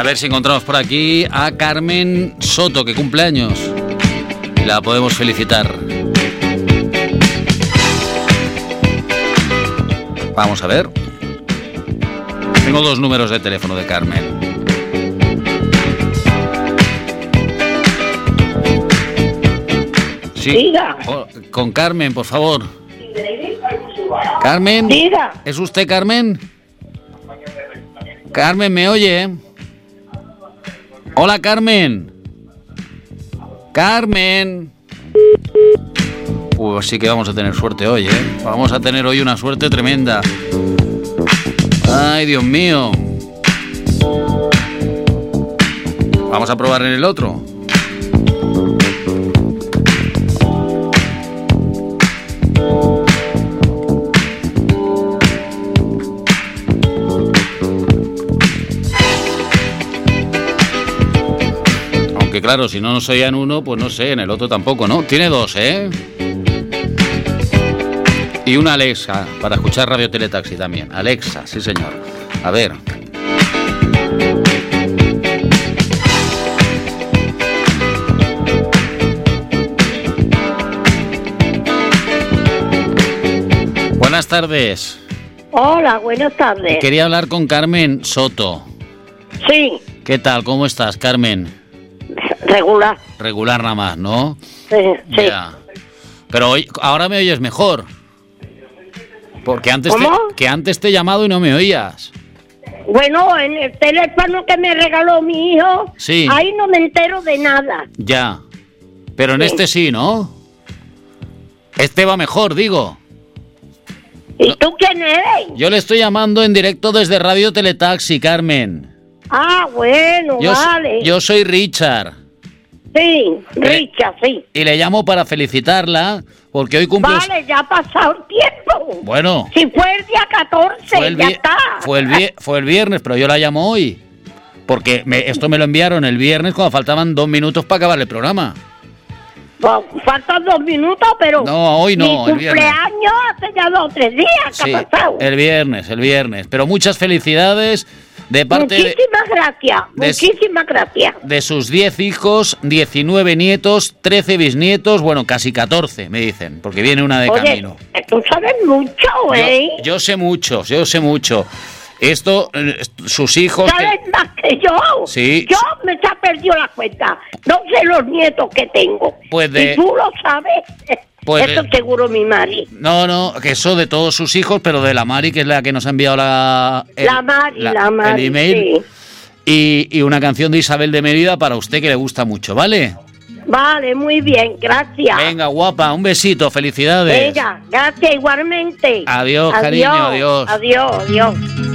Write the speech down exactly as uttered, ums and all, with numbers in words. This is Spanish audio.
ver si encontramos por aquí a Carmen Soto, que cumple años. Y la podemos felicitar. Vamos a ver. Tengo dos números de teléfono de Carmen. Sí. Diga. Oh, con Carmen, por favor. Carmen. Diga. ¿Es usted Carmen? Carmen, ¿me oye? Hola, Carmen. Carmen. Uh, sí que vamos a tener suerte hoy, ¿eh? Vamos a tener hoy una suerte tremenda. Ay, Dios mío. Vamos a probar en el otro. Aunque claro, si no nos oían uno, pues no sé, en el otro tampoco, ¿no? Tiene dos, ¿eh? Y una Alexa, para escuchar Radio Teletaxi también. Alexa, sí señor. A ver. Buenas tardes. Hola, buenas tardes. Quería hablar con Carmen Soto. Sí. ¿Qué tal? ¿Cómo estás, Carmen? Regular. Regular nada más, ¿no? Sí, sí. Ya. Pero hoy, ahora me oyes mejor. Porque antes te, ¿Cómo? que antes te he llamado y no me oías. Bueno, en el teléfono que me regaló mi hijo, Sí. ahí no me entero de nada. Ya. Pero en Sí. este sí, ¿no? Este va mejor, digo. ¿Y No. tú quién eres? Yo le estoy llamando en directo desde Radio Teletaxi, Carmen. Ah, bueno, Yo, so- vale. yo soy Richard. Sí, Richa, sí. Y le llamo para felicitarla, porque hoy cumple... Vale, ya ha pasado el tiempo. Bueno, Si fue el día catorce, fue el, ya vi- está. fue, el vi- fue el viernes, pero yo la llamo hoy. Porque me- esto me lo enviaron el viernes cuando faltaban dos minutos para acabar el programa. Bueno, faltan dos minutos, pero... No, hoy no, Mi el viernes. cumpleaños hace ya dos o tres días que Sí, ha pasado. el viernes, el viernes. Pero muchas felicidades de parte de, Muchísimas gracias, de- muchísimas gracias. de sus diez hijos, diecinueve nietos, trece bisnietos, bueno, casi catorce, me dicen, porque viene una de Oye, camino. tú sabes mucho, Yo, ¿eh? yo sé mucho, yo sé mucho. Esto, eh, sus hijos... que- ¿Sabes más que yo? Sí. Yo me se ha perdido la cuenta. No sé los nietos que tengo. Pues de- ¿Y tú lo sabes? Pues Eso de- seguro mi Mari. No, no, que eso de todos sus hijos, pero de la Mari, que es la que nos ha enviado la, el, La Mari, la Mari, el email. sí. Y, y una canción de Isabel de Mérida para usted que le gusta mucho, ¿vale? Vale, muy bien, gracias. Venga, guapa, un besito, felicidades. Venga, gracias igualmente. Adiós, cariño, adiós. Adiós, adiós.